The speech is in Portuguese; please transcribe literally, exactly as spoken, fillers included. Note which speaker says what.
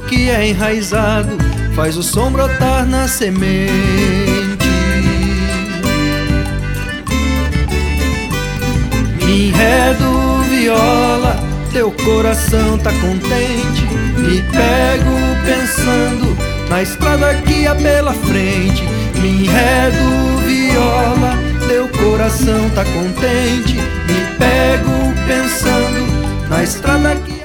Speaker 1: que é enraizado faz o som brotar na semente. Me enredo, viola, teu coração tá contente. Me pego pensando na estrada que há pela frente. Me enredo, viola, teu coração tá contente. Me pego pensando na estrada que